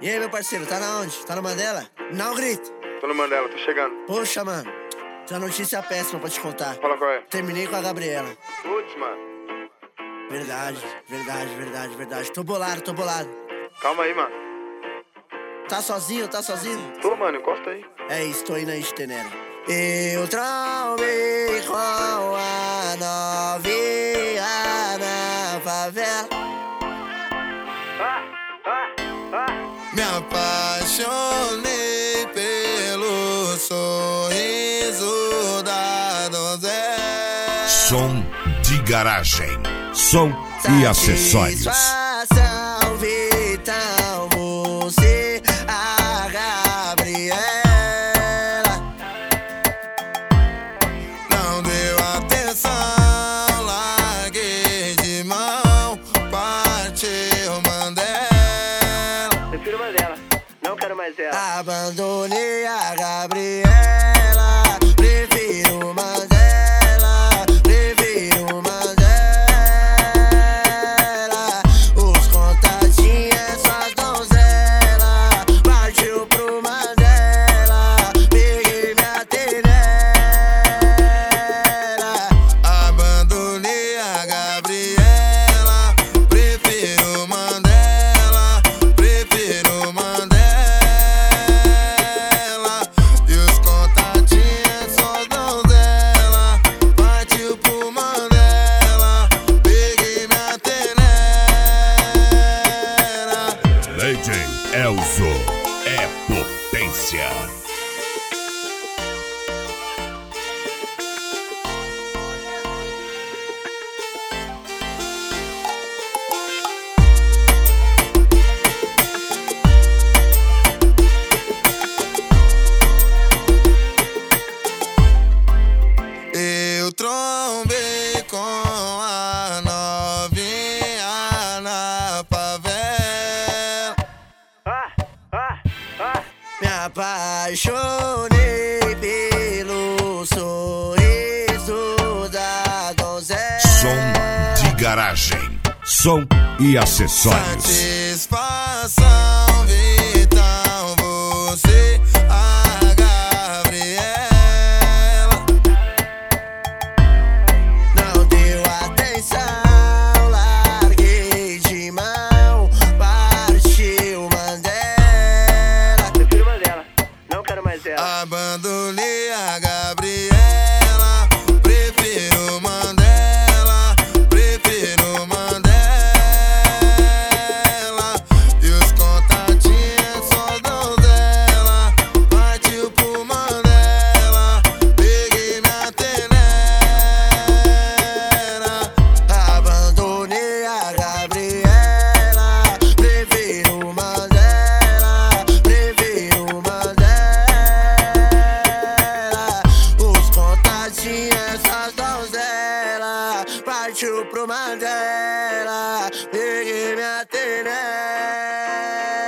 E aí, meu parceiro, tá na onde? Tá no Mandela? Não grita. Tô no Mandela, tô chegando. Poxa, mano, tem uma notícia péssima pra te contar. Fala qual é. Terminei com a Gabriela. Putz, mano. Verdade. Tô bolado. Calma aí, mano. Tá sozinho? Tô, mano, encosta aí. É isso, tô indo aí de Tenera. Eu trombei com a novinha na favela. Me apaixonei pelo sorriso da donzela. Som de garagem, som e acessórios. Satisfação vital, você, a Gabriela. Não deu atenção, larguei de mão, partiu Mandela. Prefiro Mandela, não quero mais ela. Abandonei a Gabriela, prefiro Mandela, os contatinhos, suas donzelas, partiu pro Mandela, peguei minha tenera. Abandonei a Gabriela, prefiro Mandela, e os contatinhos só donzela, partiu pro Mandela, peguei minha tenera. Legend Elzo é potência. Eu trombei com a novinha na favela. Me apaixonei pelo sorriso da donzela. Som de garagem, som e acessórios. Satisfação vital, você, a Gabriela. Não deu atenção, larguei de mão, partiu Mandela. Prefiro Mandela, não quero mais ela. Abandonei a Gabriela, prefiro Mandela, e os contatinhos só donzela, partiu pro Mandela, peguei minha tenera. Abandonei a Gabriela, prefiro Mandela, os contatinhos, as donzelas, partiu pro Mandela, peguei minha tenera.